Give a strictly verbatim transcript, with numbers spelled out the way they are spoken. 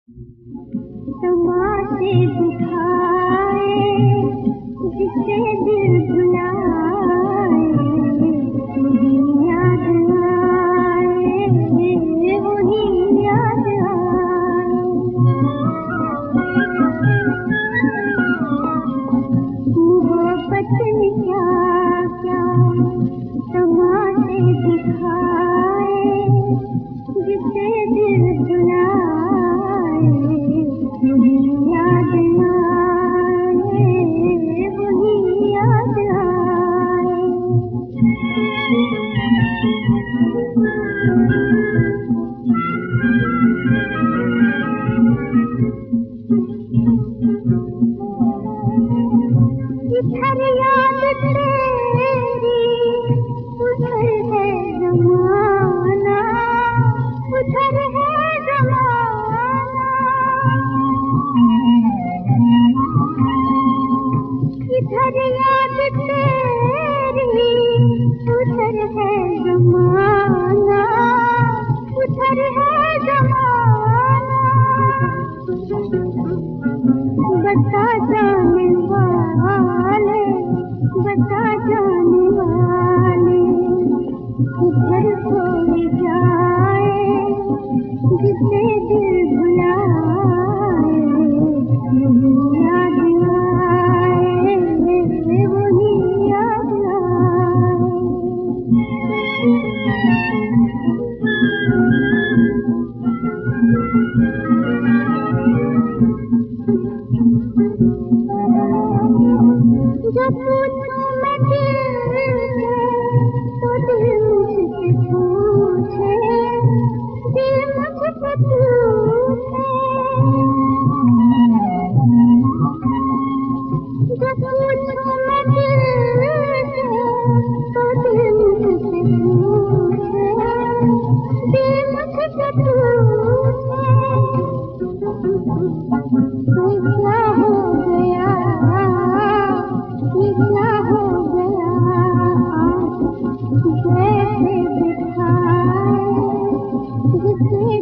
तमाशे दिखाए जिससे दिल भुलाए, वही याद आए, वही याद आए। मोहब्बत ने क्या क्या तमाशे दिखाए जिससे दिल भुलाए, वही याद आए, वही याद आए। इधर याद तेरी, उधर है ज़माना, उधर है ज़माना। इधर याद तेरी, उधर है ज़माना, उधर है ज़माना। बता जाने वाले, बता जाने वाले, किधर कोई जाए जिससे दिल भुलाए, वही याद आए, वही याद आए। जो पूछूं मैं दिल से तो दिल मुझसे पूछे, दिल मुझसे पूछे। जो पूछूं मैं दिल से तो दिल मुझसे पूछे, दिल मुझसे पूछे। ये क्या हो गया, ये क्या हो गया आज, जैसे दिखाए जिससे